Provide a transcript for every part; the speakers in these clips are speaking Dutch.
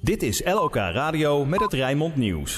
Dit is LOK Radio met het Rijnmond Nieuws.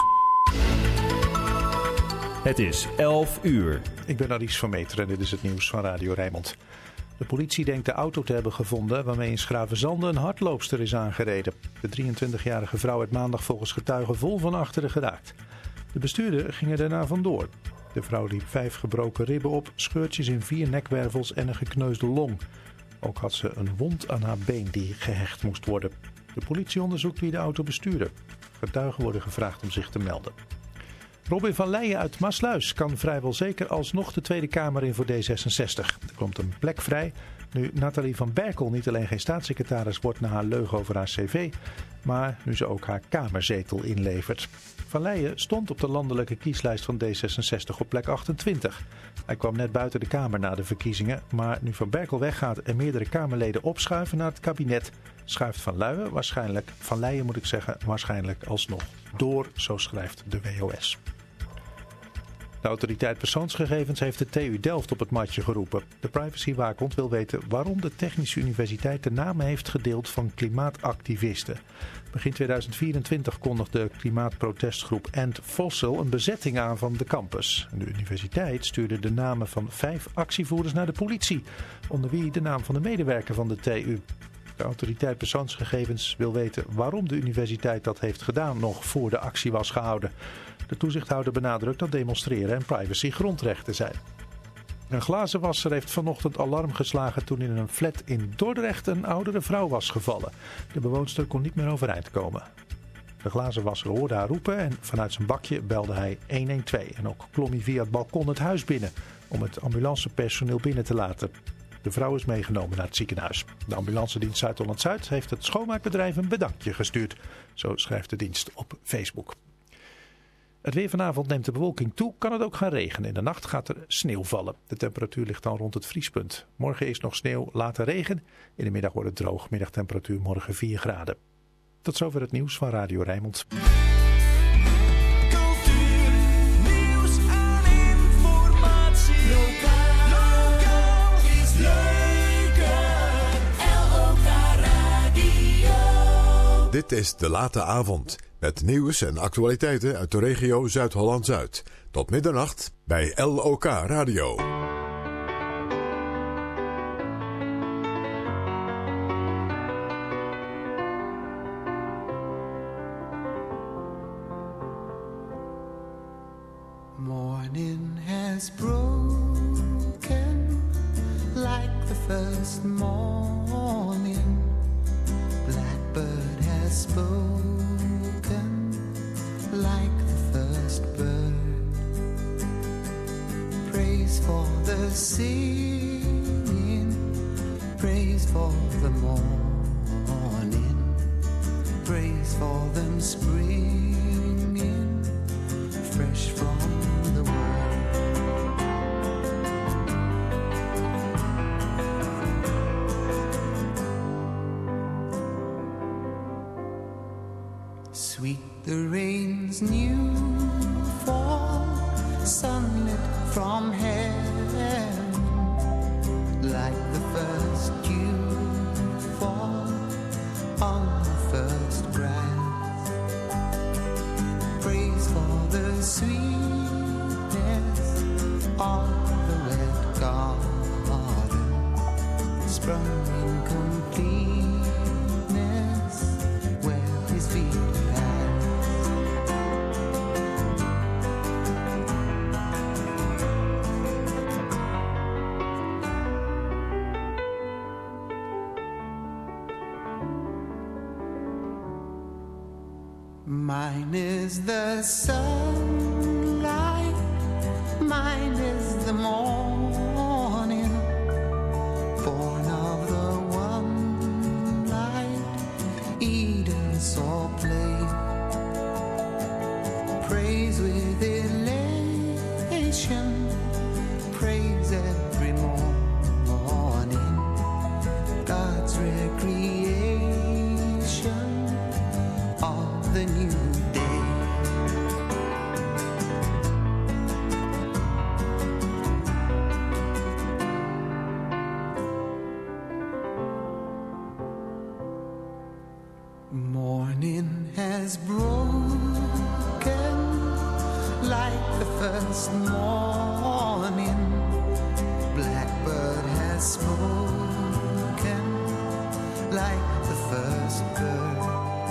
Het is 11 uur. Ik ben Alice van Meteren en dit is het nieuws van Radio Rijnmond. De politie denkt de auto te hebben gevonden waarmee in Schravenzande een hardloopster is aangereden. De 23-jarige vrouw werd maandag volgens getuigen vol van achteren geraakt. De bestuurder ging er daarna vandoor. De vrouw liep 5 gebroken ribben op, scheurtjes in 4 nekwervels en een gekneusde long. Ook had ze een wond aan haar been die gehecht moest worden. De politie onderzoekt wie de auto bestuurde. Getuigen worden gevraagd om zich te melden. Robin van Leijen uit Maassluis kan vrijwel zeker alsnog de Tweede Kamer in voor D66. Er komt een plek vrij nu Nathalie van Berkel niet alleen geen staatssecretaris wordt na haar leugen over haar cv, maar nu ze ook haar kamerzetel inlevert. Van Leijen stond op de landelijke kieslijst van D66 op plek 28. Hij kwam net buiten de Kamer na de verkiezingen, maar nu Van Berkel weggaat en meerdere Kamerleden opschuiven naar het kabinet, schuift Van Leijen waarschijnlijk alsnog door, zo schrijft de WOS. De autoriteit persoonsgegevens heeft de TU Delft op het matje geroepen. De privacywaakhond wil weten waarom de Technische Universiteit de namen heeft gedeeld van klimaatactivisten. Begin 2024 kondigde klimaatprotestgroep End Fossil een bezetting aan van de campus. De universiteit stuurde de namen van 5 actievoerders naar de politie, onder wie de naam van de medewerker van de TU. De autoriteit persoonsgegevens wil weten waarom de universiteit dat heeft gedaan nog voor de actie was gehouden. De toezichthouder benadrukt dat demonstreren en privacy grondrechten zijn. Een glazenwasser heeft vanochtend alarm geslagen toen in een flat in Dordrecht een oudere vrouw was gevallen. De bewoonster kon niet meer overeind komen. De glazenwasser hoorde haar roepen en vanuit zijn bakje belde hij 112. En ook klom hij via het balkon het huis binnen om het ambulancepersoneel binnen te laten. De vrouw is meegenomen naar het ziekenhuis. De ambulancedienst Zuid-Holland-Zuid heeft het schoonmaakbedrijf een bedankje gestuurd. Zo schrijft de dienst op Facebook. Het weer vanavond neemt de bewolking toe, kan het ook gaan regenen. In de nacht gaat er sneeuw vallen. De temperatuur ligt dan rond het vriespunt. Morgen is nog sneeuw, later regen. In de middag wordt het droog. Middagtemperatuur morgen 4 graden. Tot zover het nieuws van Radio Rijnmond. Cultuur, nieuws en informatie. Lokaal is leuker. LOK Radio. Dit is De Late Avond. Met nieuws en actualiteiten uit de regio Zuid-Holland-Zuid. Tot middernacht bij LOK Radio. Morning has broken like the first morning. Blackbird has spoken like the first bird. Praise for the singing, praise for the morning, praise for them springing fresh from the world. Sweet the rain's new fall, sunlit from heaven, like the first dew fall on the first grass. Praise for the sweetness of the red garden, sprung in completeness where his feet mine is the sunlight, mine is the morning, born of the one light Eden saw play. Praise with elation, praise every morning, God's recreation of the new day. Morning morning has broken like the first morning. Blackbird has spoken like the first bird.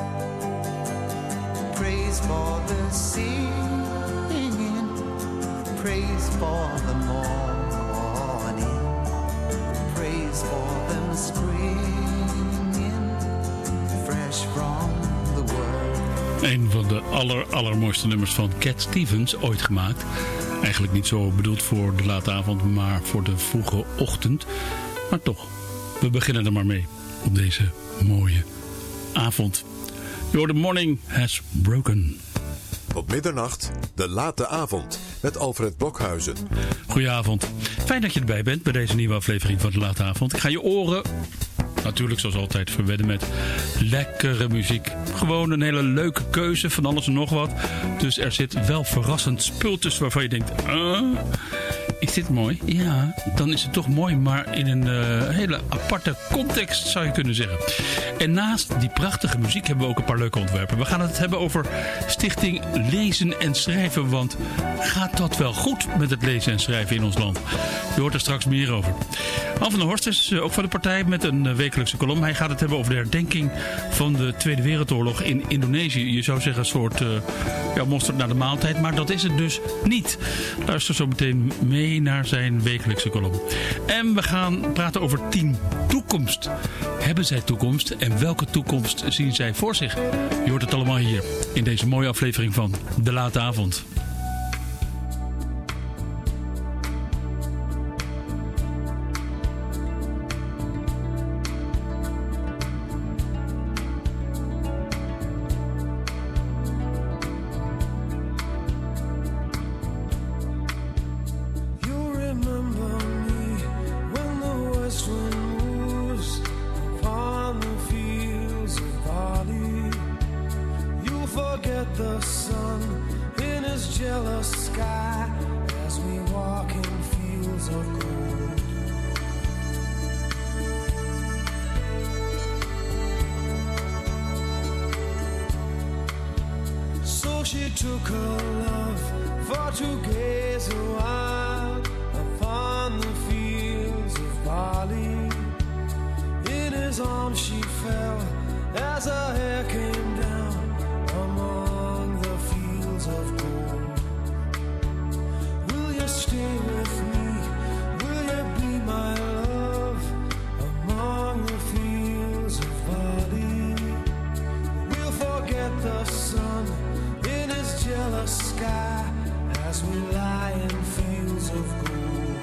Praise for the singing, praise for the morning, praise for them springing fresh from the world. Een van de allermooiste nummers van Cat Stevens ooit gemaakt. Eigenlijk niet zo bedoeld voor de late avond, maar voor de vroege ochtend. Maar toch, we beginnen er maar mee op deze mooie avond. Your morning has broken. Op middernacht, de late avond, met Alfred Blokhuizen. Goedenavond. Fijn dat je erbij bent bij deze nieuwe aflevering van de late avond. Ik ga je oren, natuurlijk zoals altijd, verwedden met lekkere muziek. Gewoon een hele leuke keuze van alles en nog wat. Dus er zit wel verrassend spul tussen waarvan je denkt... Is dit mooi? Ja, dan is het toch mooi, maar in een hele aparte context zou je kunnen zeggen. En naast die prachtige muziek hebben we ook een paar leuke ontwerpen. We gaan het hebben over Stichting Lezen en Schrijven, want gaat dat wel goed met het lezen en schrijven in ons land? Je hoort er straks meer over. Han van der Horst is ook van de partij met een wekelijkse column. Hij gaat het hebben over de herdenking van de Tweede Wereldoorlog in Indonesië. Je zou zeggen een soort mosterd naar de maaltijd, maar dat is het dus niet. Luister zo meteen mee naar zijn wekelijkse column. En we gaan praten over Team Toekomst. Hebben zij toekomst en welke toekomst zien zij voor zich? Je hoort het allemaal hier in deze mooie aflevering van De Late Avond. She took her love for to gaze a while upon the fields of barley. In his arms she fell as her hair came down among the fields of gold. Will you stay with me? Will you be my love among the fields of barley? We'll forget the sun in his jealous sky as we lie in fields of gold.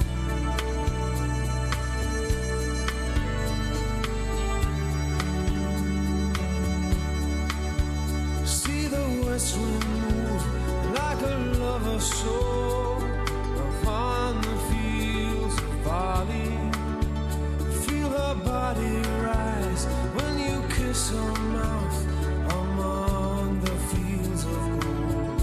See the west wind move like a lover's soul upon the fields of barley. Feel her body rise when you kiss her mouth among the fields of gold.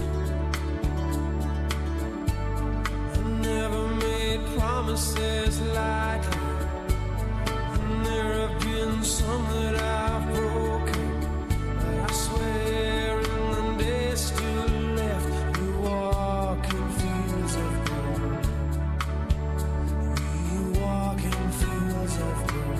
I never made promises lightly, and there have been some that I've broken. But I swear in the days still left, you walk in fields of gold. We walk in fields of gold.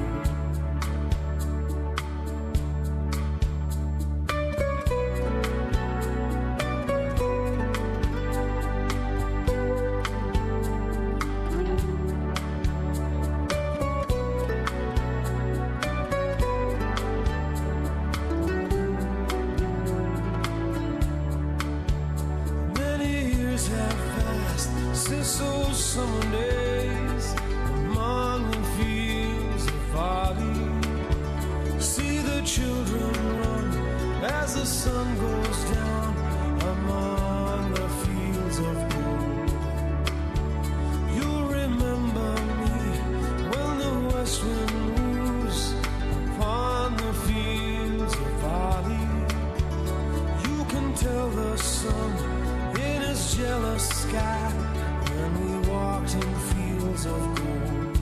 Since those summer days among the fields of barley, see the children run as the sun goes down among the fields of gold. You'll remember me when the west wind moves upon the fields of barley. You can tell the sun in his jealous sky when we walked in fields of gold.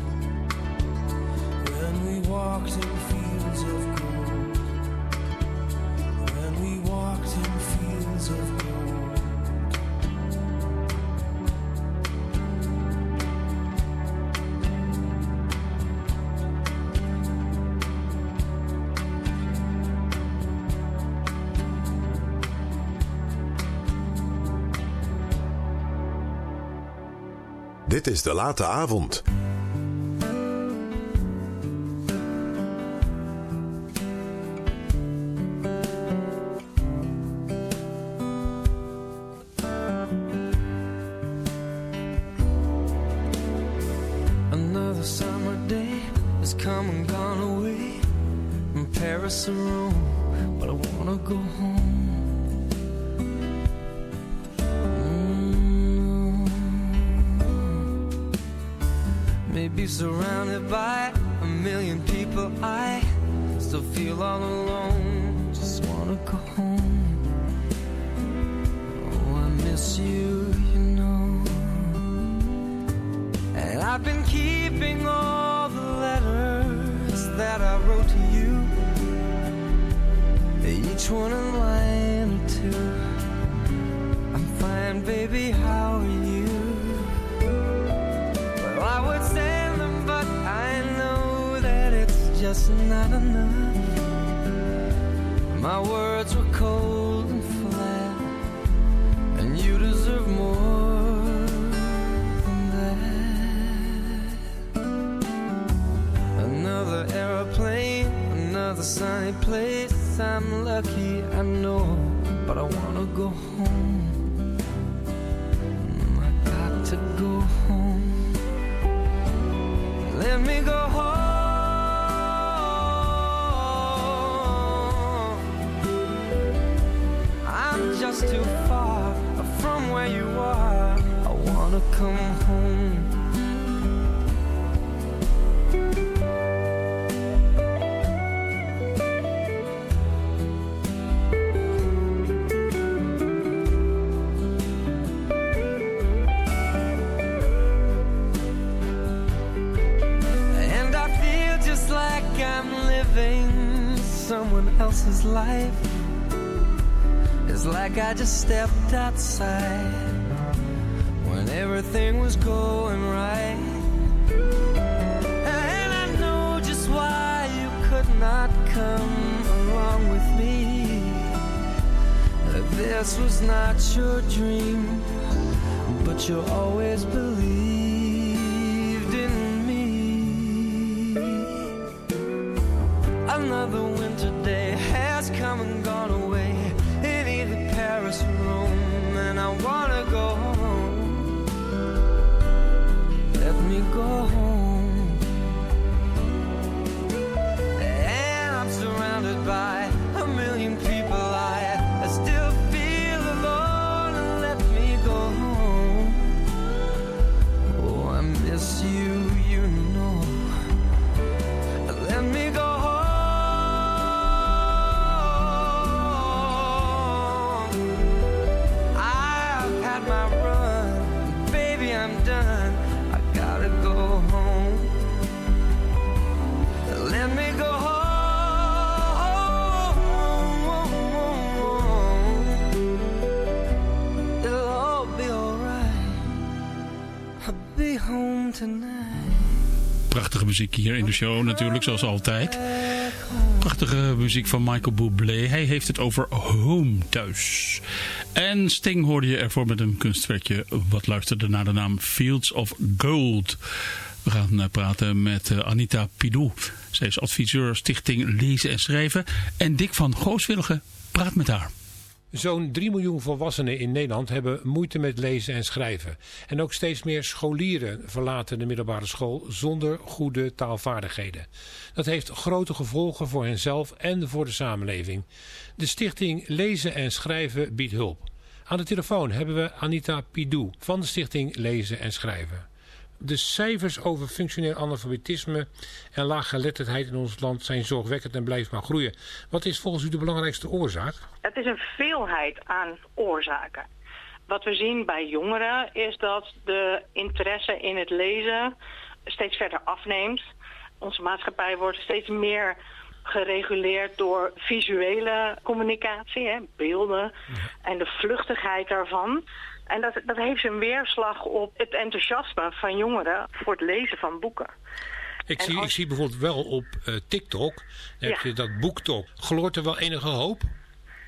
When we walked in fields of gold. When Dit is De Late Avond. Another summer day has come and gone away from Paris to Rome, but I wanna go home. Maybe surrounded by a million people, I still feel all alone. Just wanna go home. Oh, I miss you, you know. And I've been keeping all the letters that I wrote to you, each one a line or two. I'm fine, baby, how are you? Well, I would send them, but I know that it's just not enough. My words were cold and flat, and you deserve more than that. Another aeroplane, another sunny place. I'm lucky, I know, but I wanna go home. I got to go home. Let me go home. I'm just too far from where you are. I wanna come home. Someone else's life. It's like I just stepped outside when everything was going right. And I know just why you could not come along with me. This was not your dream, but you always believed in me. Another winter day has come and gone away in either Paris or Rome, and I wanna go home. Let me go home. And I'm surrounded by a million people. I still feel alone, and let me go home. Oh, I miss you, you know. Let me go home. Prachtige muziek hier in de show natuurlijk, zoals altijd. Prachtige muziek van Michael Bublé. Hij heeft het over home thuis. En Sting hoorde je ervoor met een kunstwerkje wat luisterde naar de naam Fields of Gold. We gaan praten met Anita Pidou. Zij is adviseur Stichting Lezen en Schrijven. En Dick van Gooswilligen praat met haar. Zo'n 3 miljoen volwassenen in Nederland hebben moeite met lezen en schrijven. En ook steeds meer scholieren verlaten de middelbare school zonder goede taalvaardigheden. Dat heeft grote gevolgen voor henzelf en voor de samenleving. De Stichting Lezen en Schrijven biedt hulp. Aan de telefoon hebben we Anita Pidou van de Stichting Lezen en Schrijven. De cijfers over functioneel analfabetisme en laaggeletterdheid in ons land zijn zorgwekkend en blijven maar groeien. Wat is volgens u de belangrijkste oorzaak? Het is een veelheid aan oorzaken. Wat we zien bij jongeren is dat de interesse in het lezen steeds verder afneemt. Onze maatschappij wordt steeds meer gereguleerd door visuele communicatie, beelden en de vluchtigheid daarvan. En dat heeft een weerslag op het enthousiasme van jongeren voor het lezen van boeken. Ik zie bijvoorbeeld wel op TikTok, heb je dat BookTok. Gloort er wel enige hoop?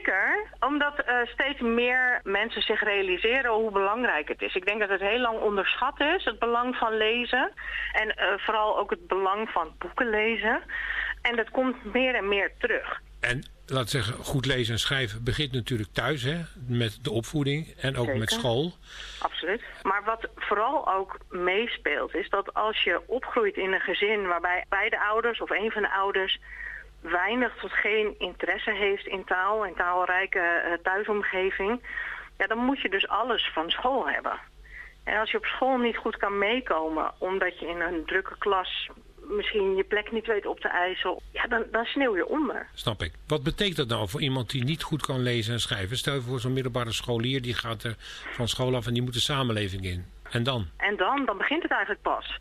Zeker, omdat steeds meer mensen zich realiseren hoe belangrijk het is. Ik denk dat het heel lang onderschat is, het belang van lezen. En vooral ook het belang van boeken lezen. En dat komt meer en meer terug. En laat zeggen, goed lezen en schrijven begint natuurlijk thuis, hè? Met de opvoeding en ook met school. Absoluut. Maar wat vooral ook meespeelt is dat als je opgroeit in een gezin waarbij beide ouders of een van de ouders weinig tot geen interesse heeft in taal en taalrijke thuisomgeving, ja, dan moet je dus alles van school hebben. En als je op school niet goed kan meekomen omdat je in een drukke klas misschien je plek niet weet op te eisen, ja, dan sneeuw je onder. Snap ik. Wat betekent dat nou voor iemand die niet goed kan lezen en schrijven? Stel je voor zo'n middelbare scholier, die gaat er van school af en die moet de samenleving in. En dan? En dan begint het eigenlijk pas.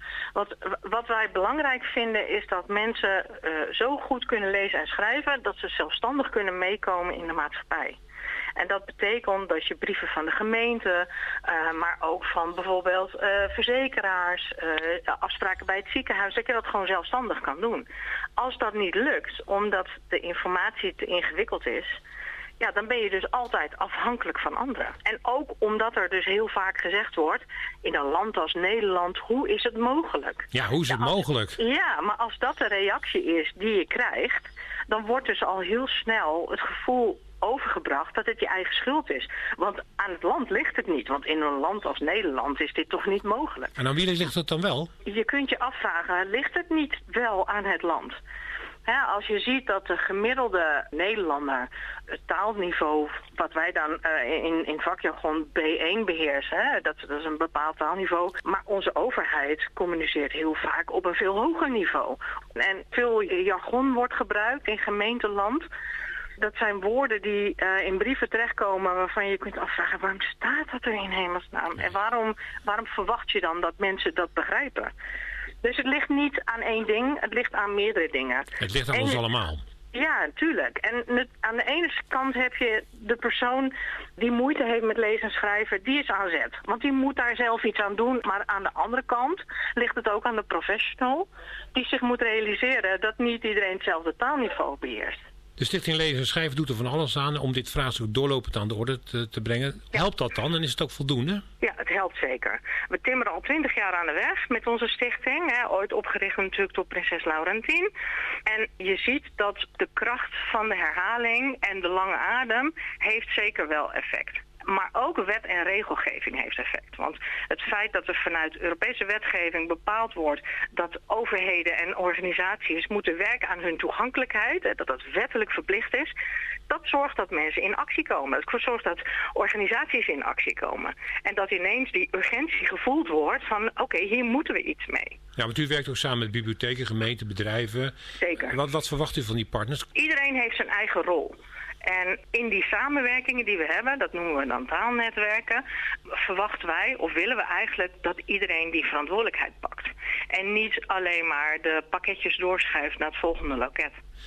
Wat wij belangrijk vinden is dat mensen zo goed kunnen lezen en schrijven dat ze zelfstandig kunnen meekomen in de maatschappij. En dat betekent dat je brieven van de gemeente, maar ook van bijvoorbeeld verzekeraars, afspraken bij het ziekenhuis, dat je dat gewoon zelfstandig kan doen. Als dat niet lukt, omdat de informatie te ingewikkeld is, ja, dan ben je dus altijd afhankelijk van anderen. En ook omdat er dus heel vaak gezegd wordt, in een land als Nederland, hoe is het mogelijk? Ja, hoe is het mogelijk? Ja, maar als dat de reactie is die je krijgt, dan wordt dus al heel snel het gevoel overgebracht dat het je eigen schuld is. Want aan het land ligt het niet. Want in een land als Nederland is dit toch niet mogelijk. En aan wie ligt het dan wel? Je kunt je afvragen, ligt het niet wel aan het land? Ja, als je ziet dat de gemiddelde Nederlander het taalniveau, wat wij dan in vakjargon B1 beheersen, hè, dat is een bepaald taalniveau. Maar onze overheid communiceert heel vaak op een veel hoger niveau. En veel jargon wordt gebruikt in gemeenteland. Dat zijn woorden die in brieven terechtkomen waarvan je kunt afvragen, waarom staat dat er in hemelsnaam? En waarom verwacht je dan dat mensen dat begrijpen? Dus het ligt niet aan één ding, het ligt aan meerdere dingen. Het ligt aan ons allemaal. Ja, natuurlijk. En aan de ene kant heb je de persoon die moeite heeft met lezen en schrijven, die is aan zet. Want die moet daar zelf iets aan doen. Maar aan de andere kant ligt het ook aan de professional die zich moet realiseren dat niet iedereen hetzelfde taalniveau beheerst. De Stichting Lezen en Schrijven doet er van alles aan om dit vraagstuk doorlopend aan de orde te brengen. Ja. Helpt dat dan en is het ook voldoende? Ja, het helpt zeker. We timmeren al 20 jaar aan de weg met onze stichting. Hè, ooit opgericht natuurlijk door prinses Laurentien. En je ziet dat de kracht van de herhaling en de lange adem heeft zeker wel effect. Maar ook wet en regelgeving heeft effect. Want het feit dat er vanuit Europese wetgeving bepaald wordt dat overheden en organisaties moeten werken aan hun toegankelijkheid, dat dat wettelijk verplicht is, dat zorgt dat mensen in actie komen. Het zorgt dat organisaties in actie komen. En dat ineens die urgentie gevoeld wordt van oké, hier moeten we iets mee. Ja, want u werkt ook samen met bibliotheken, gemeenten, bedrijven. Zeker. Wat verwacht u van die partners? Iedereen heeft zijn eigen rol. En in die samenwerkingen die we hebben, dat noemen we dan taalnetwerken, verwachten wij of willen we eigenlijk dat iedereen die verantwoordelijkheid pakt. En niet alleen maar de pakketjes doorschuift naar het volgende loket.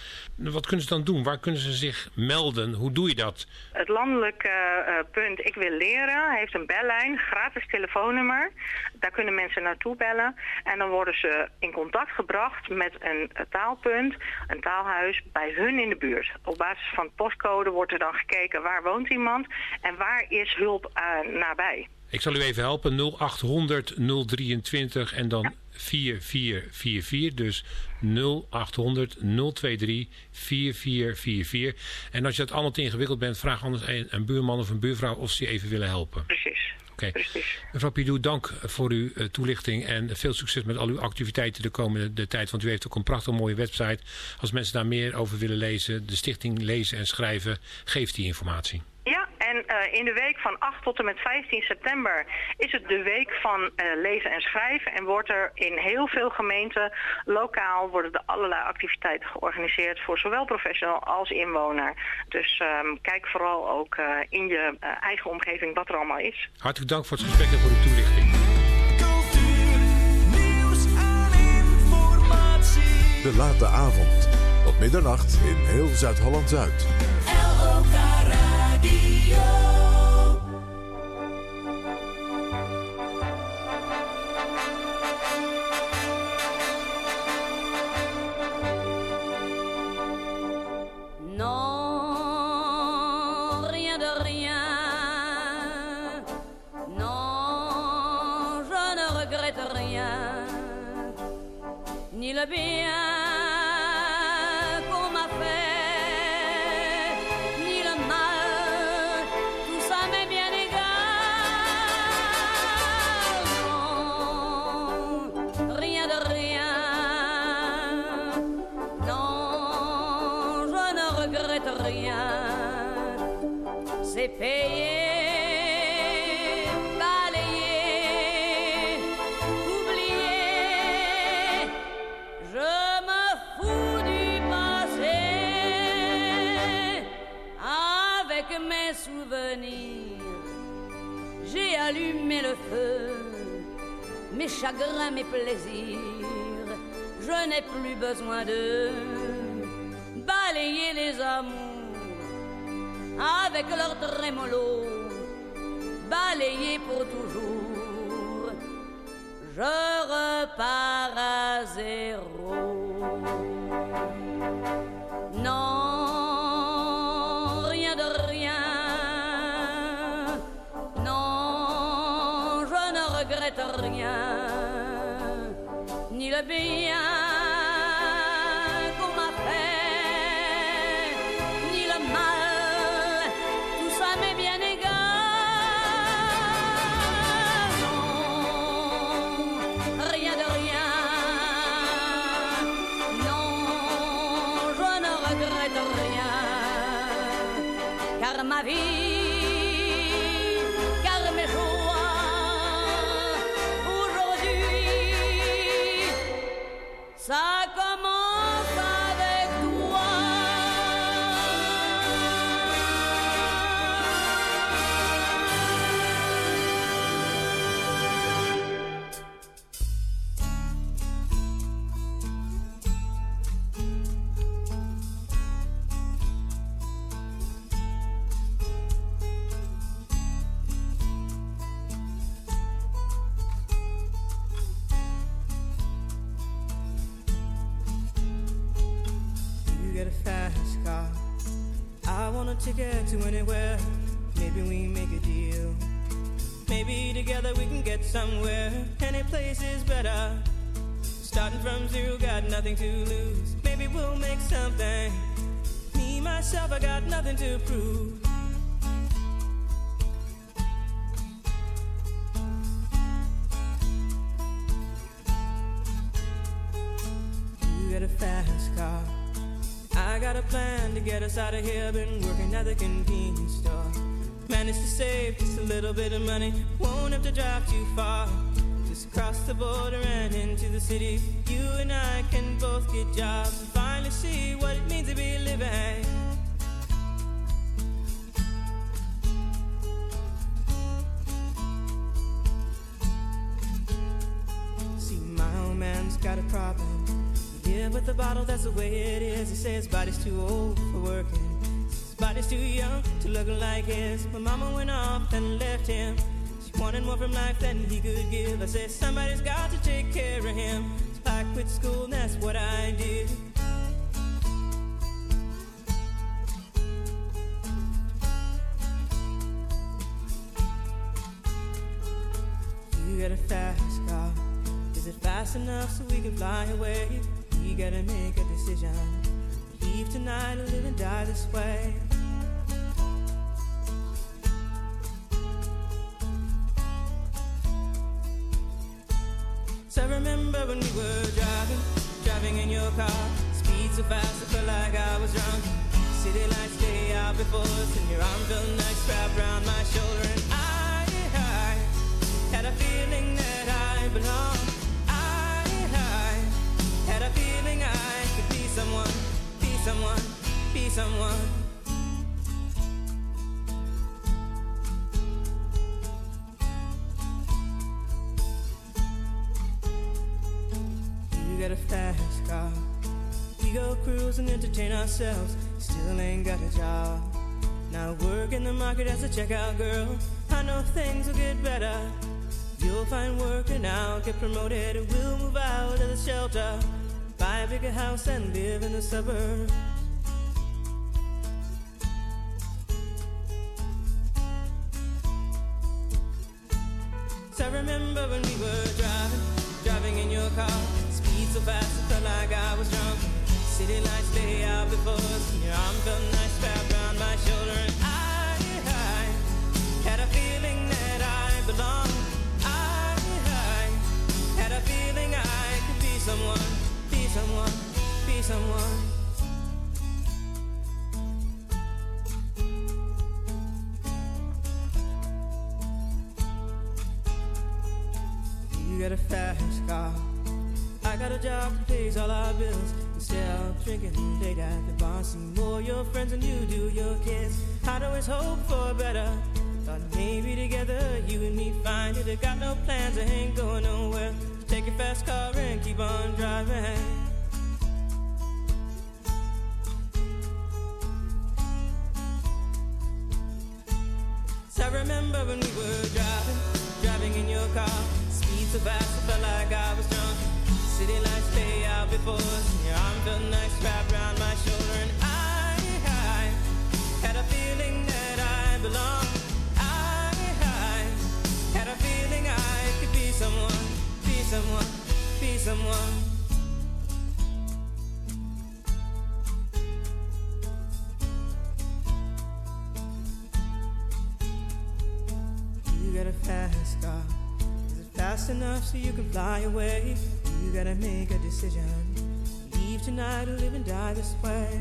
Wat kunnen ze dan doen? Waar kunnen ze zich melden? Hoe doe je dat? Het landelijke punt Ik Wil Leren heeft een bellijn, gratis telefoonnummer. Daar kunnen mensen naartoe bellen. En dan worden ze in contact gebracht met een taalpunt, een taalhuis bij hun in de buurt. Op basis van postcode wordt er dan gekeken waar woont iemand en waar is hulp nabij. Ik zal u even helpen. 0800 023 en dan 4444. Dus 0800 023 4444. En als je dat allemaal te ingewikkeld bent, vraag anders een buurman of een buurvrouw of ze je even willen helpen. Precies. Okay. Mevrouw Pidou, dank voor uw toelichting en veel succes met al uw activiteiten de komende tijd. Want u heeft ook een prachtig mooie website. Als mensen daar meer over willen lezen, de Stichting Lezen en Schrijven geeft die informatie. Ja, en in de week van 8 tot en met 15 september is het de week van lezen en schrijven. En wordt er in heel veel gemeenten lokaal worden er allerlei activiteiten georganiseerd voor zowel professional als inwoner. Dus kijk vooral ook in je eigen omgeving wat er allemaal is. Hartelijk dank voor het gesprek en voor uw toelichting. Cultuur, nieuws en informatie. De late avond. Tot middernacht in heel Zuid-Holland-Zuid. LOK Radio. Non, ni le bien qu'on m'a fait, ni le mal, tout ça m'est bien égal. Non, rien de rien. Non, je ne regrette rien. C'est payé. J'ai allumé le feu, mes chagrins, mes plaisirs. Je n'ai plus besoin de balayer les amours avec leur trémolo, balayer pour toujours. Je repars à zéro. Non. Rien, ni le bien qu'on m'a fait, ni le mal, tout ça m'est bien égal. Non, rien de rien. Non, je ne regrette rien, car ma vie, ça commence avec toi. Ticket to anywhere, maybe we make a deal. Maybe together we can get somewhere. Any place is better. Starting from zero, got nothing to lose. Maybe we'll make something. Me, myself, I got nothing to prove. You got a fast car, I got a plan to get us out of here. Been working at the convenience store. Managed to save just a little bit of money. Won't have to drive too far. Just cross the border and into the city. You and I can both get jobs and finally see what it means to be living. See, my old man's got a problem. Yeah, with the bottle, that's the way it is. He says his body's too old for working. His body's too young to look like his. My mama went off and left him. She wanted more from life than he could give. I said, somebody's got to take care of him. So I quit school and that's what I did. You got a fast car. Is it fast enough so we can fly away? We gotta make a decision. Leave tonight or live and die this way. So I remember when we were driving in your car. Speed so fast I felt like I was drunk. City lights day out before us, and your arm felt nice wrapped around my shoulder. And I had a feeling that I belonged. Had a feeling I could be someone, be someone, be someone. You got a fast car. We go cruise and entertain ourselves. Still ain't got a job. Now work in the market as a checkout girl. I know things will get better. You'll find work and I'll get promoted. And we'll move out of the shelter, buy a bigger house and live in the suburbs. So I remember when we were driving in your car. Speed Speed so fast, I felt like I was drunk. City lights lay out before us. Your arm felt nice wrapped around my shoulder. And I had a feeling that I belonged. I had a feeling I could be someone, be someone, be someone. You got a fast car, I got a job that pays all our bills. Instead of drinking late at the bar, see more your friends than you do your kids. I'd always hope for better. Thought maybe together you and me find it. I got no plans, I ain't going nowhere. Take your fast car and keep on driving. So I remember when we were driving in your car. Speed so fast, I felt like I was drunk. City lights lay out before us. Your arm felt nice wrapped around my shoulder. And I had a feeling that I belonged. I had a feeling I could be someone, be someone, be someone. You got a fast car. Is it fast enough so you can fly away? You gotta make a decision. Leave tonight or live and die this way.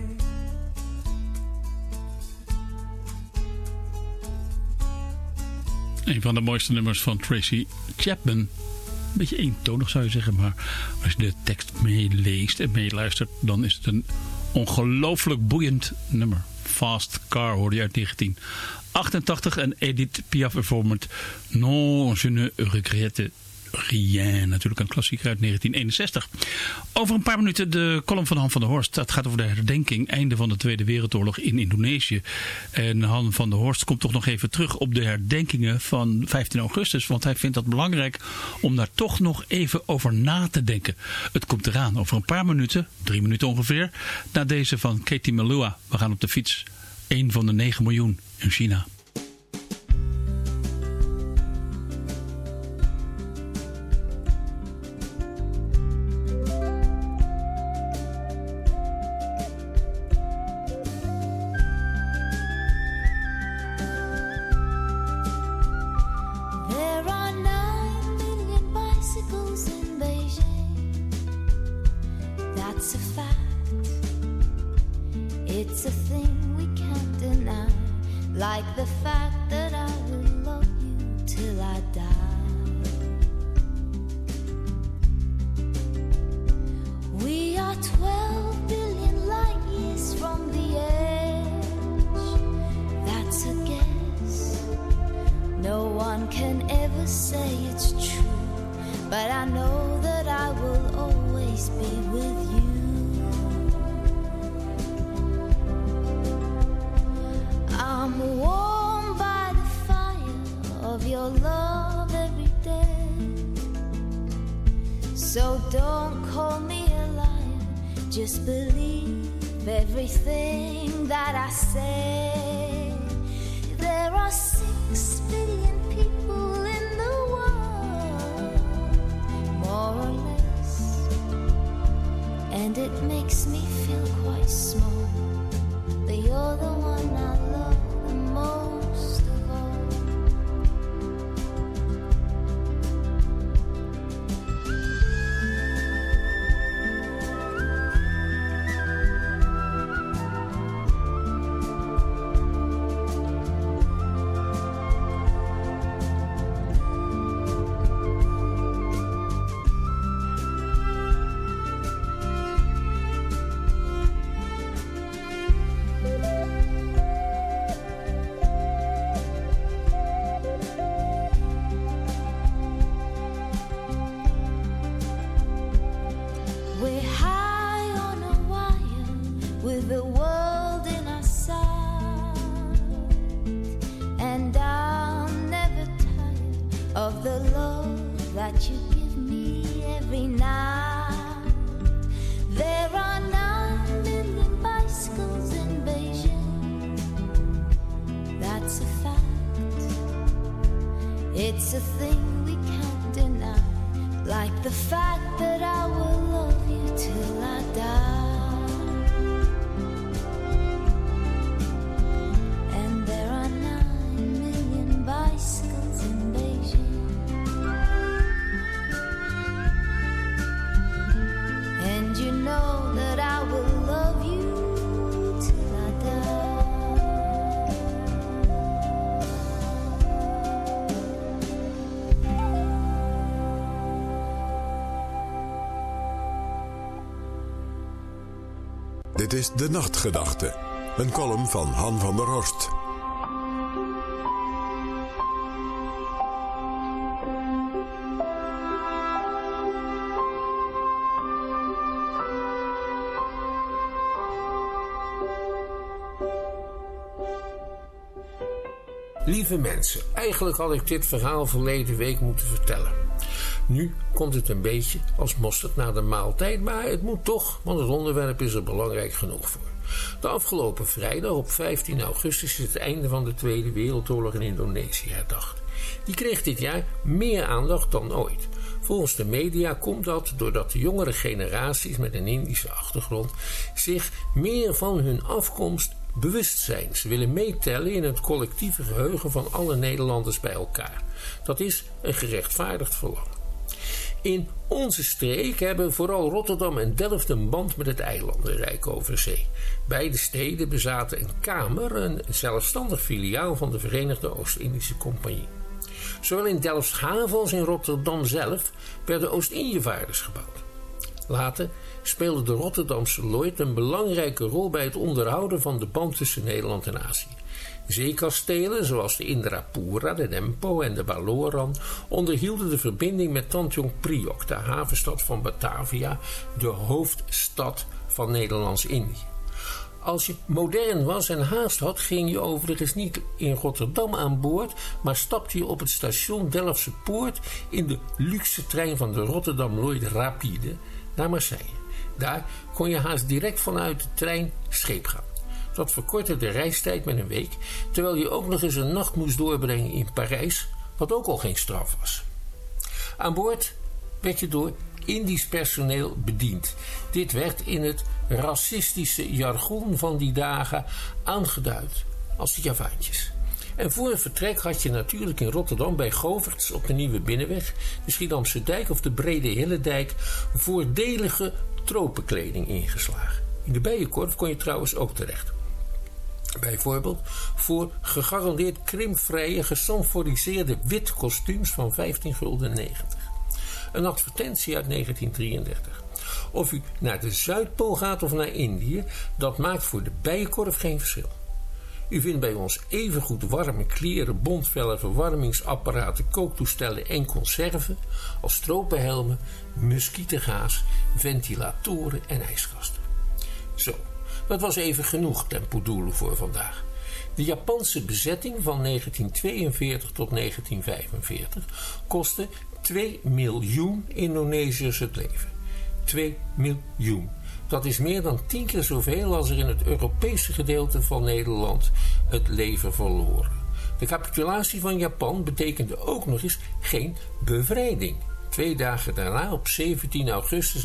Een van de mooiste nummers van Tracy Chapman. Een beetje eentonig zou je zeggen, maar als je de tekst meeleest en meeluistert, dan is het een ongelooflijk boeiend nummer. Fast Car hoorde je uit 1988 en Edith Piaf ervoor met Non, je ne regrette rien. Natuurlijk een klassieker uit 1961. Over een paar minuten de column van Han van der Horst. Het gaat over de herdenking, einde van de Tweede Wereldoorlog in Indonesië. En Han van der Horst komt toch nog even terug op de herdenkingen van 15 augustus. Want hij vindt dat belangrijk om daar toch nog even over na te denken. Het komt eraan over een paar minuten, 3 minuten ongeveer, na deze van Katie Melua. We gaan op de fiets. 1 van de 9 miljoen in China. So don't call me a liar, just believe everything that I say. There are 6 billion people in the world, more or less, and it makes me feel quite small, but you're the one I love the most of all. It's a thing we can't deny, like the fact that our love is De Nachtgedachte, een column van Han van der Horst. Lieve mensen, eigenlijk had ik dit verhaal verleden week moeten vertellen. Nu komt het een beetje als mosterd na de maaltijd, maar het moet toch, want het onderwerp is er belangrijk genoeg voor. De afgelopen vrijdag op 15 augustus is het einde van de Tweede Wereldoorlog in Indonesië herdacht. Die kreeg dit jaar meer aandacht dan ooit. Volgens de media komt dat doordat de jongere generaties met een Indische achtergrond zich meer van hun afkomst bewust zijn. Ze willen meetellen in het collectieve geheugen van alle Nederlanders bij elkaar. Dat is een gerechtvaardigd verlangen. In onze streek hebben vooral Rotterdam en Delft een band met het eilandenrijk over zee. Beide steden bezaten een kamer, een zelfstandig filiaal van de Verenigde Oost-Indische Compagnie. Zowel in Delfshaven als in Rotterdam zelf werden Oost-Indiëvaarders gebouwd. Later speelde de Rotterdamse Lloyd een belangrijke rol bij het onderhouden van de band tussen Nederland en Azië. Zeekastelen zoals de Indrapura, de Dempo en de Baloran onderhielden de verbinding met Tanjung Priok, de havenstad van Batavia, de hoofdstad van Nederlands-Indië. Als je modern was en haast had, ging je overigens niet in Rotterdam aan boord, maar stapte je op het station Delftse Poort in de luxe trein van de Rotterdam Lloyd Rapide naar Marseille. Daar kon je haast direct vanuit de trein scheep gaan. Dat verkortte de reistijd met een week, terwijl je ook nog eens een nacht moest doorbrengen in Parijs, wat ook al geen straf was. Aan boord werd je door Indisch personeel bediend. Dit werd in het racistische jargon van die dagen aangeduid als de Javaantjes. En voor een vertrek had je natuurlijk in Rotterdam bij Goverts op de Nieuwe Binnenweg, de Schiedamse Dijk of de Brede Hillendijk voordelige tropenkleding ingeslagen. In de Bijenkorf kon je trouwens ook terecht. Bijvoorbeeld voor gegarandeerd krimpvrije, gesanforiseerde wit kostuums van 15,90 gulden. Een advertentie uit 1933. Of u naar de Zuidpool gaat of naar Indië, dat maakt voor de Bijenkorf geen verschil. U vindt bij ons evengoed warme kleren, bondvellen, verwarmingsapparaten, kooktoestellen en conserven als tropenhelmen, muskietengaas, ventilatoren en ijskasten. Zo, dat was even genoeg tempodoelen voor vandaag. De Japanse bezetting van 1942 tot 1945 kostte 2 miljoen Indonesiërs het leven. 2 miljoen. Dat is meer dan 10 keer zoveel als er in het Europese gedeelte van Nederland het leven verloren. De capitulatie van Japan betekende ook nog eens geen bevrijding. 2 dagen daarna, op 17 augustus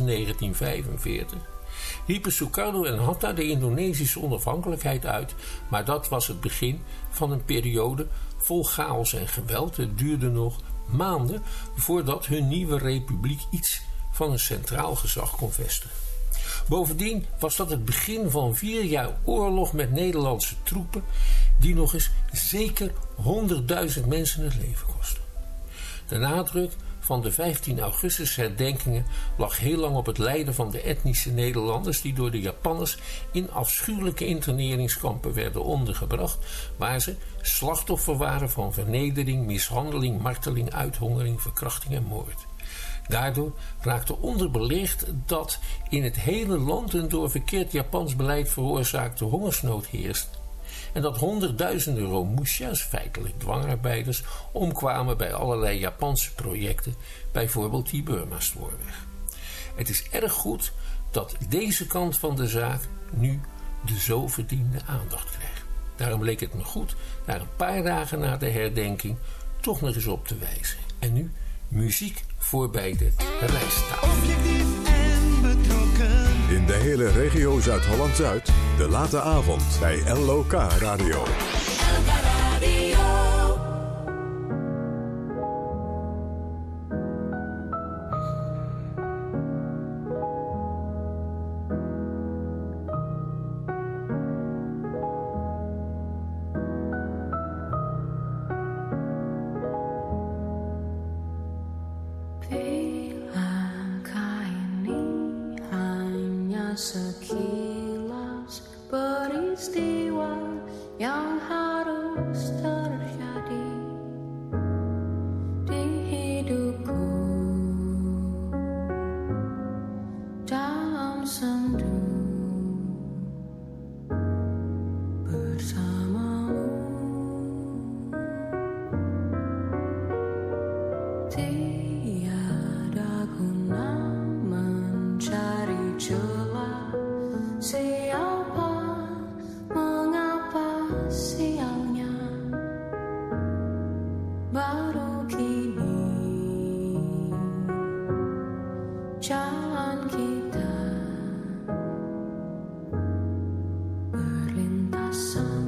1945, riepen Sukarno en Hatta de Indonesische onafhankelijkheid uit, maar dat was het begin van een periode vol chaos en geweld. Het duurde nog maanden voordat hun nieuwe republiek iets van een centraal gezag kon vestigen. Bovendien was dat het begin van 4 jaar oorlog met Nederlandse troepen, die nog eens zeker 100.000 mensen het leven kostten. De nadruk van de 15 augustus herdenkingen lag heel lang op het lijden van de etnische Nederlanders die door de Japanners in afschuwelijke interneringskampen werden ondergebracht, waar ze slachtoffer waren van vernedering, mishandeling, marteling, uithongering, verkrachting en moord. Daardoor raakte onderbelicht dat in het hele land een door verkeerd Japans beleid veroorzaakte hongersnood heerst en dat honderdduizenden Romusha's, feitelijk dwangarbeiders, omkwamen bij allerlei Japanse projecten, bijvoorbeeld die Burma-spoorweg. Het is erg goed dat deze kant van de zaak nu de zo verdiende aandacht krijgt. Daarom leek het me goed, daar een paar dagen na de herdenking, toch nog eens op te wijzen. En nu muziek voor bij de rijsttafel. Objectief en betrokken. In de hele regio Zuid-Holland-Zuid, de late avond bij LOK Radio. Bilang kau ini hanya sekilas yang harus terjadi di hidupku dalam sendu bersamamu. Tiada guna mencari celah siapa, mengapa sialnya baru kini jalan kita berlintasan.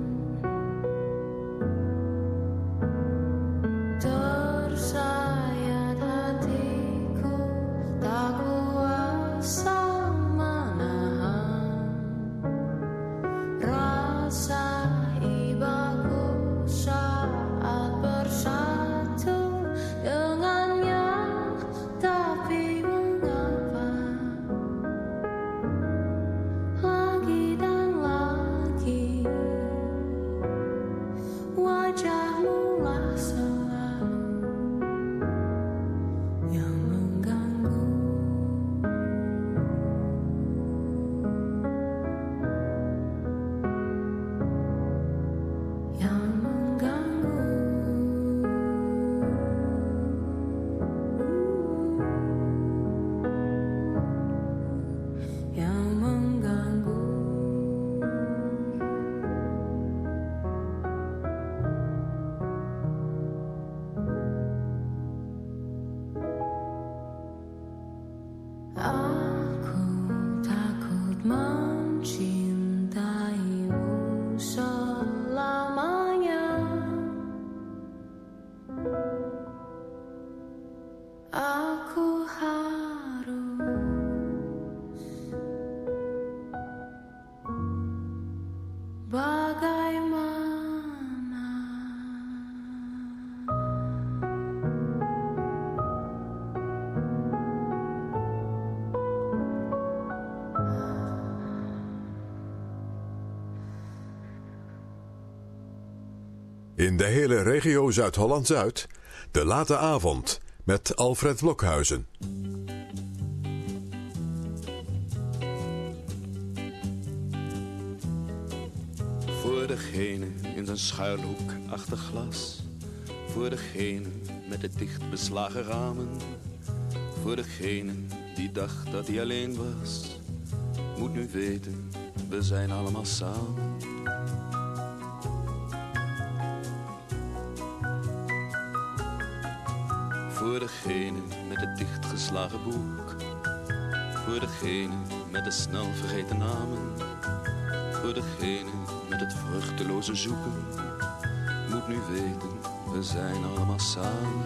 Tersayat hatiku tak kuasa menahan rasa ibaku saat bersatu dengannya. Tapi mengapa lagi dan lagi wajahmu lah selalu yang mengganggu. Yang mengganggu. Yang mengganggu. Aku takut mencintaimu selamanya. Aku harus bagaimana? In de hele regio Zuid-Holland-Zuid, de late avond met Alfred Blokhuizen. Voor degene in zijn schuilhoek achter glas. Voor degene met de dicht beslagen ramen. Voor degene die dacht dat hij alleen was. Moet nu weten, we zijn allemaal samen. Voor degene met het dichtgeslagen boek. Voor degene met de snel vergeten namen. Voor degene met het vruchteloze zoeken. Moet nu weten, we zijn allemaal samen.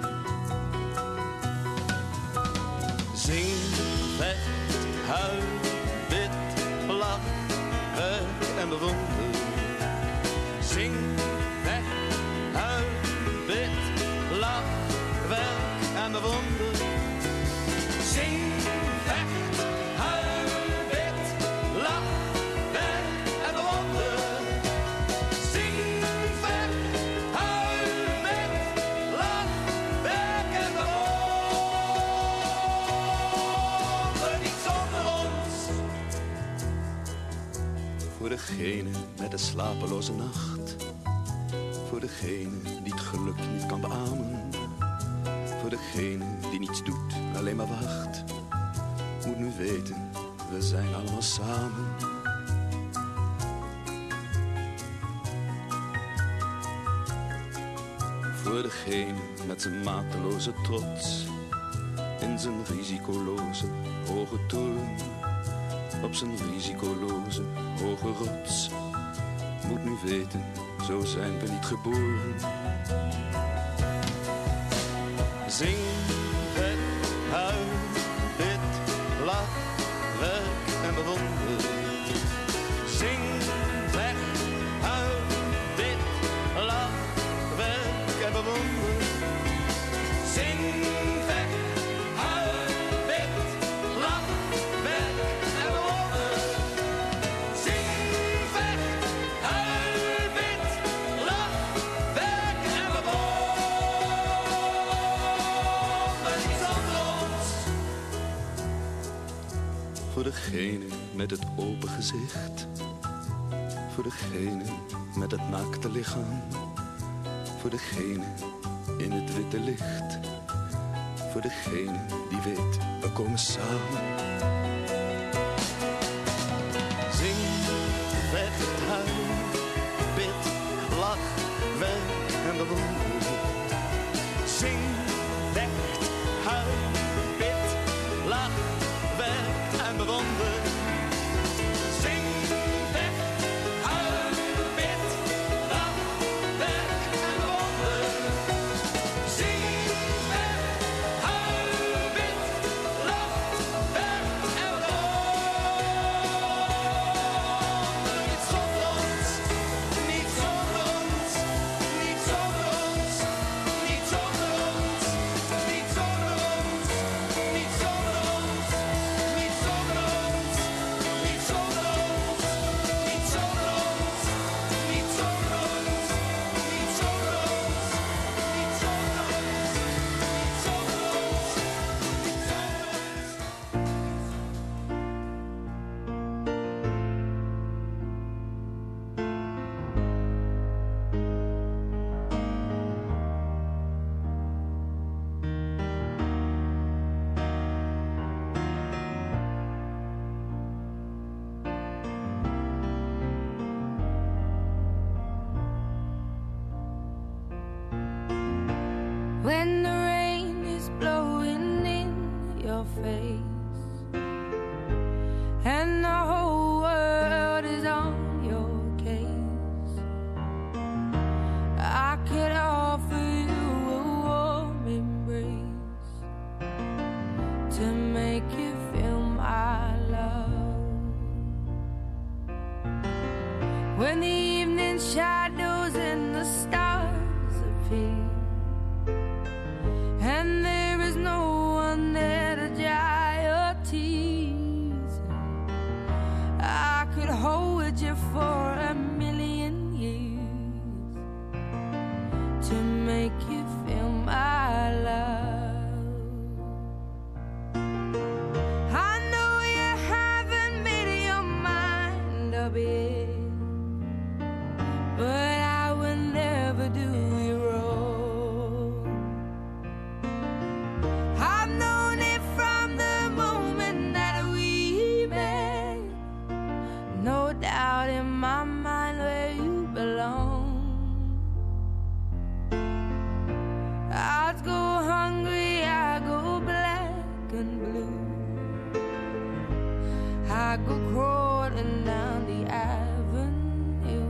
Zing, vecht, huil, bid, lach, werk en bewonder. Zing, vecht, huil, bid, lach, werk en bewonder. Zing, vecht, huil, bid, lach, werk en bewonder. Zing, vecht, huil, bid, lach, werk en bewonder. Niet zonder ons. Voor degene met de slapeloze nacht. Voor degene die het geluk niet kan beamen. Voor degene die niets doet, alleen maar wacht. Moet nu weten, we zijn allemaal samen. Voor degene met zijn mateloze trots. In zijn risicoloze hoge toren. Op zijn risicoloze hoge rots. Moet nu weten, zo zijn we niet geboren. Zing, vet, huil, bid, lach, werk en bewonder. Zing, weg, huil, bid, lach, werk en bewonder. Zing, weg, huil, bid, lach, werk en bewonder. Zing, weg, huil, bid, degene met het open gezicht. Voor degene met het naakte lichaam. Voor degene in het witte licht. Voor degene die weet, we komen samen. Zing, vecht, huil, bid, lach, werk en bewonder. Zing, vecht, huil, bid, lach, werk en bewonder. Zing, vecht, huil, bid, lach, werk en bewonder. Zing, vecht, huil, bid, lach, werk en bewonder. Niet zonder ons, niet zonder ons, niet zonder ons, niet zonder ons, niet zonder ons, niet zonder ons, niet zonder ons, niet zonder ons, niet zonder ons, niet zonder ons, niet zonder ons, niet zonder When the rain is blowing in your face and the whole world is on your case, I could offer you a warm embrace to make you feel my love. When the evening shadows and the stars appear and there is no one there to dry your tears, I could hold you for a million years to make you feel my love. I know you haven't made your mind up yet, but I will never do you wrong. I've known it from the moment that we met. No doubt in my mind where you belong. I'd go hungry, I go black and blue. I go crawling down the avenue.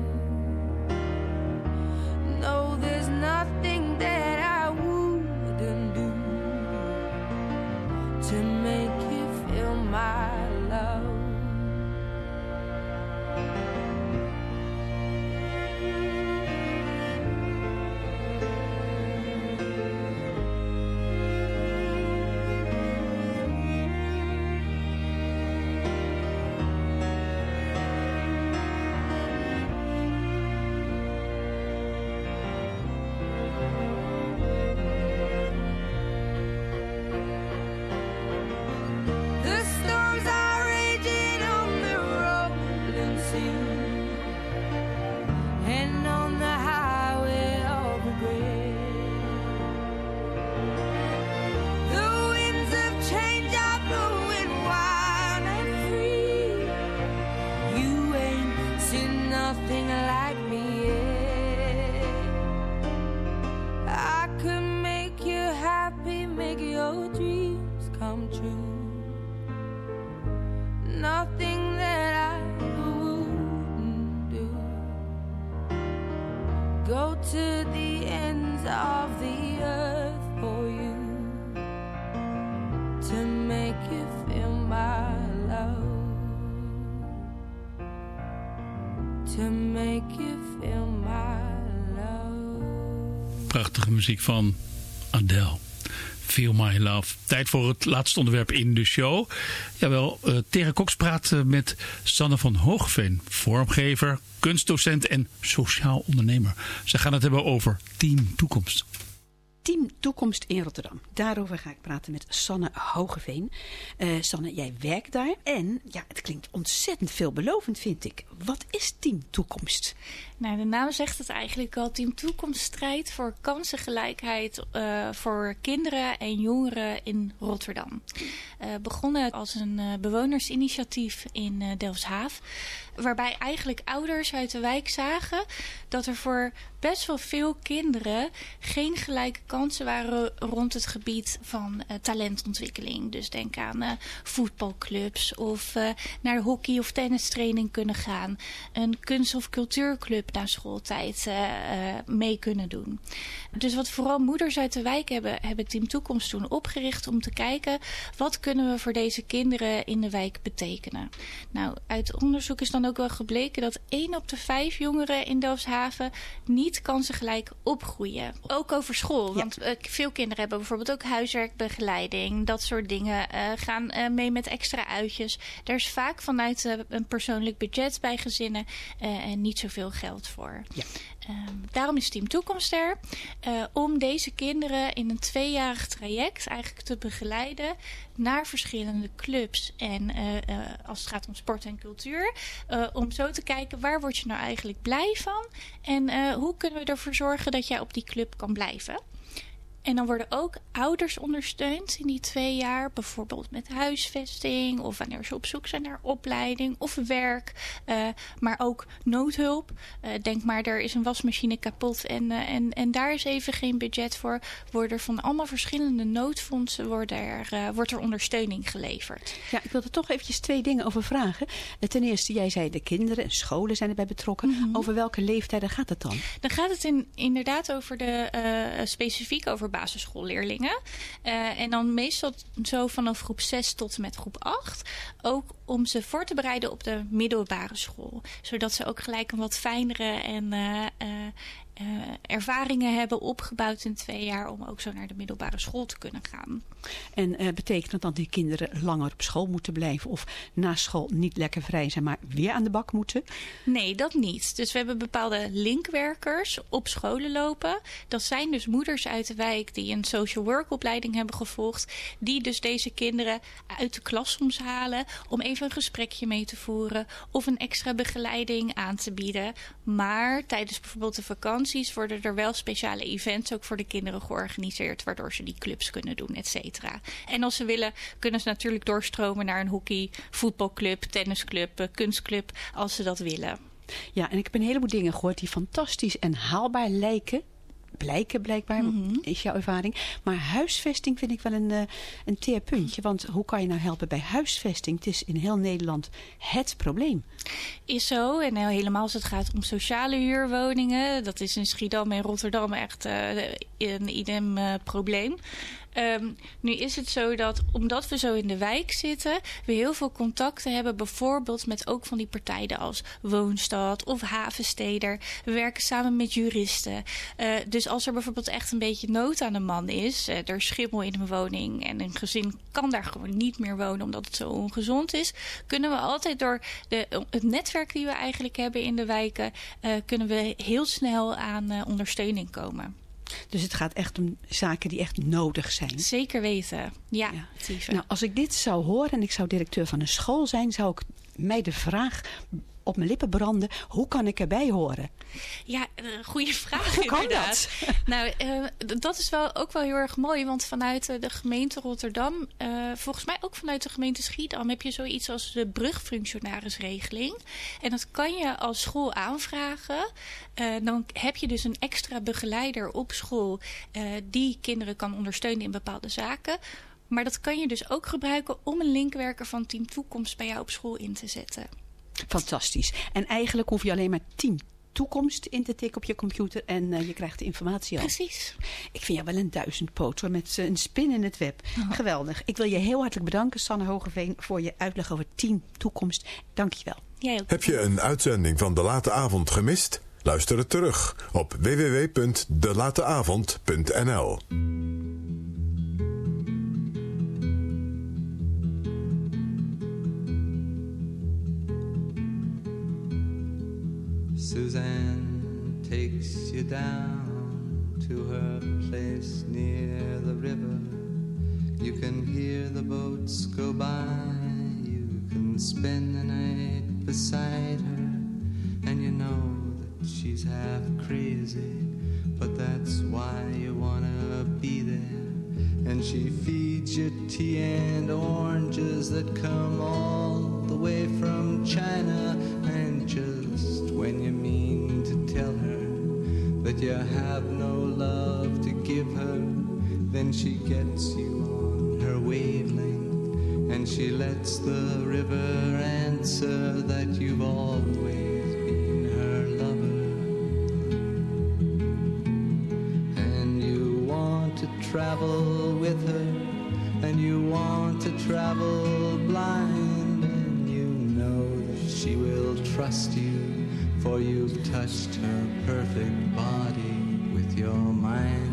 No, there's nothing that I wouldn't do to make you feel my love. The storms are raging on the rolling sea and on the highway of regret. The winds of change are blowing wild and free. You ain't seen nothing like me yet. I could make you happy, make your dreams come true. Nothing that I wouldn't do. Go to the ends of the earth for you to make you feel my love. To make you feel my love. Prachtige muziek van Adele. Feel My Love. Tijd voor het laatste onderwerp in de show. Jawel, Tere Cox praat met Sanne van Hoogveen, vormgever, kunstdocent en sociaal ondernemer. Ze gaan het hebben over Team Toekomst. Team Toekomst in Rotterdam. Daarover ga ik praten met Sanne Hogeveen. Sanne, jij werkt daar en het klinkt ontzettend veelbelovend, vind ik. Wat is Team Toekomst? Nou, de naam zegt het eigenlijk al. Team Toekomst strijdt voor kansengelijkheid voor kinderen en jongeren in Rotterdam. Begonnen als een bewonersinitiatief in Delfshaven. Waarbij eigenlijk ouders uit de wijk zagen dat er voor best wel veel kinderen geen gelijke kansen waren rond het gebied van talentontwikkeling. Dus denk aan voetbalclubs of naar hockey- of tennistraining kunnen gaan. Een kunst- of cultuurclub na schooltijd mee kunnen doen. Dus wat vooral moeders uit de wijk hebben Team Toekomst toen opgericht om te kijken wat kunnen we voor deze kinderen in de wijk betekenen. Nou, uit onderzoek is dan ook wel gebleken dat 1 op de 5 jongeren in Delfshaven niet kansengelijk opgroeien. Ook over school, want veel kinderen hebben bijvoorbeeld ook huiswerkbegeleiding, dat soort dingen, gaan mee met extra uitjes. Daar is vaak vanuit een persoonlijk budget bij gezinnen en niet zoveel geld voor. Ja. Daarom is Team Toekomst er. Om deze kinderen in een 2-jarig traject eigenlijk te begeleiden naar verschillende clubs. En als het gaat om sport en cultuur. Om zo te kijken, waar word je nou eigenlijk blij van? En hoe kunnen we ervoor zorgen dat jij op die club kan blijven? En dan worden ook ouders ondersteund in die 2 jaar. Bijvoorbeeld met huisvesting of wanneer ze op zoek zijn naar opleiding of werk. Maar ook noodhulp. Denk maar, er is een wasmachine kapot en daar is even geen budget voor. Worden van allemaal verschillende noodfondsen wordt er ondersteuning geleverd. Ja, ik wil er toch eventjes 2 dingen over vragen. Ten eerste, jij zei de kinderen en scholen zijn erbij betrokken. Mm-hmm. Over welke leeftijden gaat het dan? Dan gaat het inderdaad over specifiek over basisschoolleerlingen. En dan meestal zo vanaf groep 6 tot en met groep 8. Ook om ze voor te bereiden op de middelbare school. Zodat ze ook gelijk een wat fijnere en ervaringen hebben opgebouwd in 2 jaar om ook zo naar de middelbare school te kunnen gaan. En betekent dat dan die kinderen langer op school moeten blijven of na school niet lekker vrij zijn, maar weer aan de bak moeten? Nee, dat niet. Dus we hebben bepaalde linkwerkers op scholen lopen. Dat zijn dus moeders uit de wijk die een social work opleiding hebben gevolgd, die dus deze kinderen uit de klas soms halen om even een gesprekje mee te voeren of een extra begeleiding aan te bieden. Maar tijdens bijvoorbeeld de vakanties worden er wel speciale events ook voor de kinderen georganiseerd, waardoor ze die clubs kunnen doen, et cetera. En als ze willen, kunnen ze natuurlijk doorstromen naar een hockey, voetbalclub, tennisclub, kunstclub, als ze dat willen. Ja, en ik heb een heleboel dingen gehoord die fantastisch en haalbaar lijken. Blijken blijkbaar, is jouw ervaring. Maar huisvesting vind ik wel een teerpuntje. Want hoe kan je nou helpen bij huisvesting? Het is in heel Nederland het probleem. Is zo. En helemaal als het gaat om sociale huurwoningen. Dat is in Schiedam en Rotterdam echt een idem probleem. Nu is het zo dat, omdat we zo in de wijk zitten, we heel veel contacten hebben, bijvoorbeeld met ook van die partijen als Woonstad of Havensteder. We werken samen met juristen. Dus als er bijvoorbeeld echt een beetje nood aan de man is, er is schimmel in een woning en een gezin kan daar gewoon niet meer wonen omdat het zo ongezond is, kunnen we altijd door het netwerk die we eigenlijk hebben in de wijken, kunnen we heel snel aan ondersteuning komen. Dus het gaat echt om zaken die echt nodig zijn. Zeker weten, ja. Nou, als ik dit zou horen en ik zou directeur van een school zijn, zou ik mij de vraag op mijn lippen branden. Hoe kan ik erbij horen? Ja, goede vraag Hoe kan inderdaad. Dat? Nou, dat is ook wel heel erg mooi. Want vanuit de gemeente Rotterdam, volgens mij ook vanuit de gemeente Schiedam, heb je zoiets als de brugfunctionarisregeling. En dat kan je als school aanvragen. Dan heb je dus een extra begeleider op school die kinderen kan ondersteunen in bepaalde zaken. Maar dat kan je dus ook gebruiken om een linkwerker van Team Toekomst bij jou op school in te zetten. Fantastisch. En eigenlijk hoef je alleen maar Team Toekomst in te tikken op je computer en je krijgt de informatie al. Precies. Ik vind jou wel een duizendpoot hoor, met een spin in het web. Oh. Geweldig. Ik wil je heel hartelijk bedanken, Sanne Hogeveen, voor je uitleg over Team Toekomst. Dank je wel. Jij ook. Heb je een uitzending van De Late Avond gemist? Luister het terug op www.delateavond.nl. Suzanne takes you down to her place near the river. You can hear the boats go by. You can spend the night beside her. And you know that she's half crazy, but that's why you wanna be there. And she feeds you tea and oranges that come all the way from China. And just when you mean to tell her that you have no love to give her, then she gets you on her wavelength, and she lets the river answer that you've always been her lover. And you want to travel with her, and you want to travel blind, and you know that she will trust you, for you've touched her perfect body with your mind.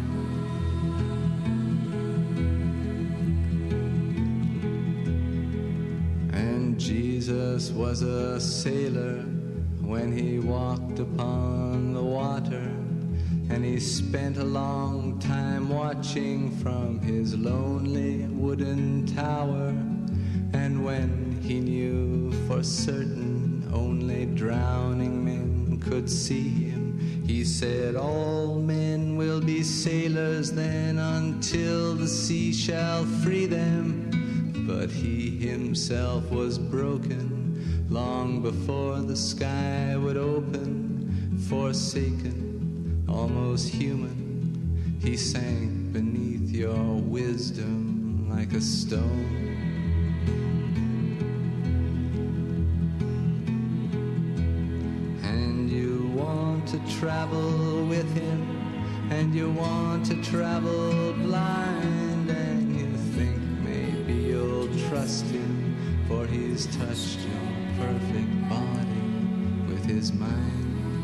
And Jesus was a sailor when he walked upon the water, and he spent a long time watching from his lonely wooden tower. And when he knew for certain only drowning men could see him, he said, all men will be sailors then until the sea shall free them. But he himself was broken long before the sky would open. Forsaken, almost human, he sank beneath your wisdom like a stone. And you want to travel with him, and you want to travel blind, and you think maybe you'll trust him, for he's touched your perfect body with his mind.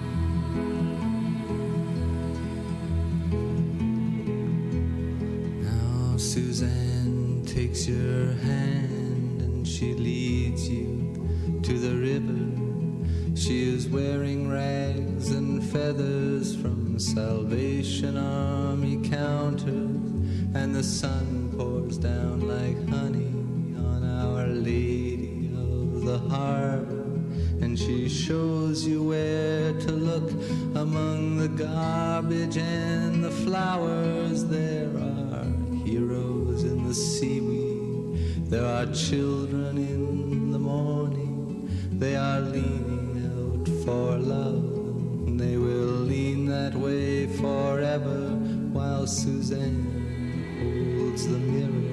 Suzanne takes your hand and she leads you to the river. She is wearing rags and feathers from Salvation Army counters, and the sun pours down like honey on Our Lady of the Harbor. And she shows you where to look among the garbage and the flowers. There are heroes in the seaweed, there are children in the morning. They are leaning out for love, they will lean that way forever, while Suzanne holds the mirror.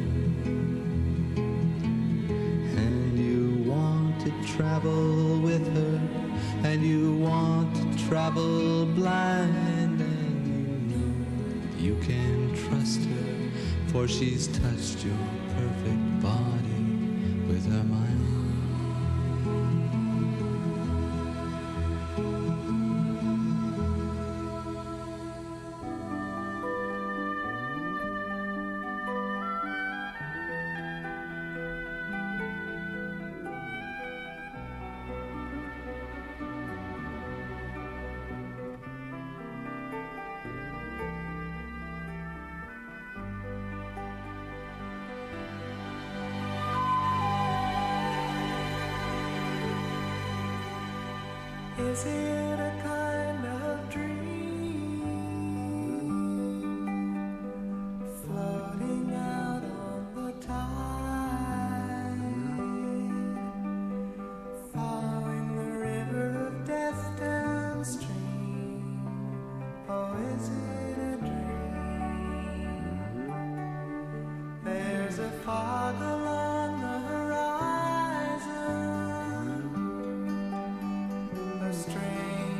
And you want to travel with her, and you want to travel blind, and you know you can trust her, for she's touched your perfect body with her mind. Is it a kind of dream floating out on the tide, following the river of death downstream? Oh, is it a dream? There's a fog along the horizon, a strange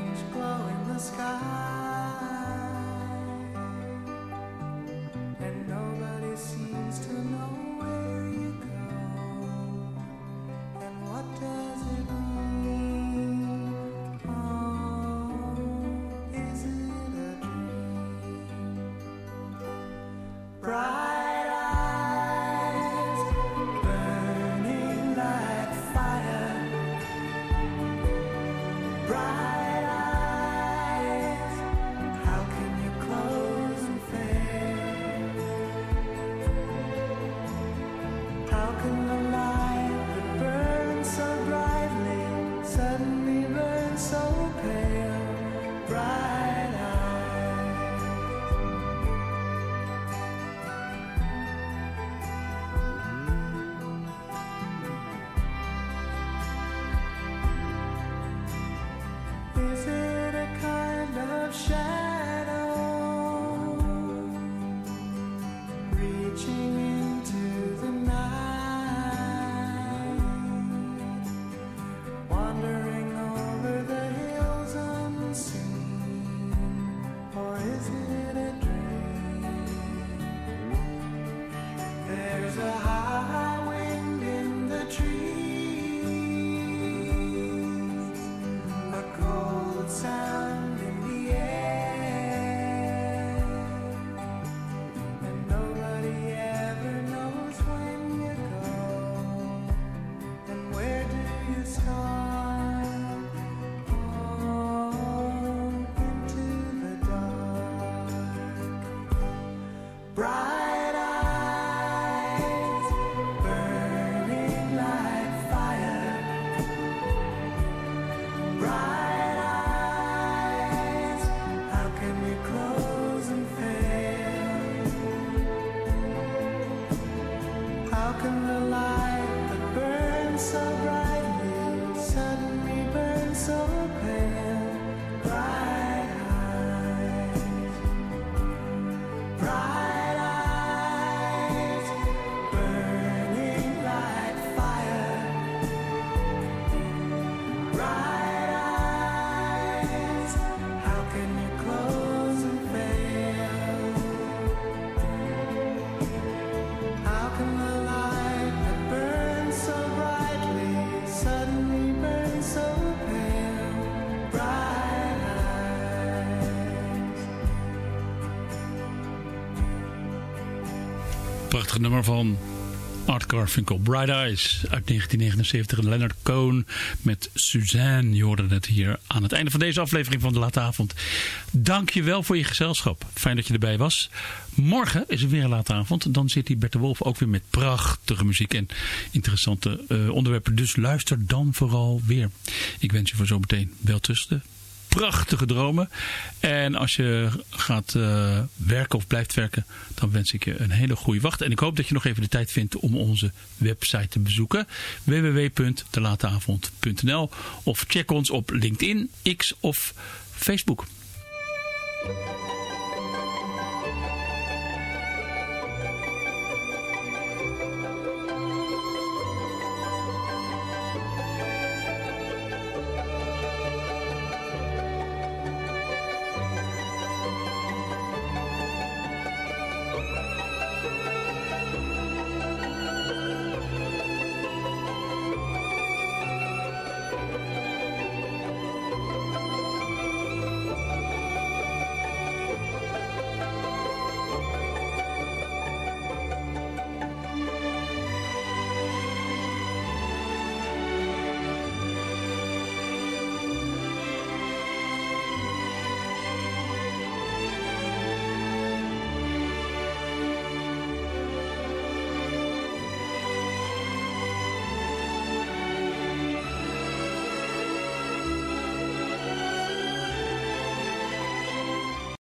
Prachtig nummer van Art Garfunkel, Bright Eyes uit 1979. Leonard Cohen met Suzanne. Je hoorde het hier aan het einde van deze aflevering van de Late Avond. Dank je wel voor je gezelschap. Fijn dat je erbij was. Morgen is er weer een Late Avond. Dan zit hier Bert de Wolf ook weer met prachtige muziek en interessante onderwerpen. Dus luister dan vooral weer. Ik wens je voor zometeen welterusten. Prachtige dromen. En als je gaat werken of blijft werken, dan wens ik je een hele goede wacht. En ik hoop dat je nog even de tijd vindt om onze website te bezoeken. www.delateavond.nl of check ons op LinkedIn, X of Facebook.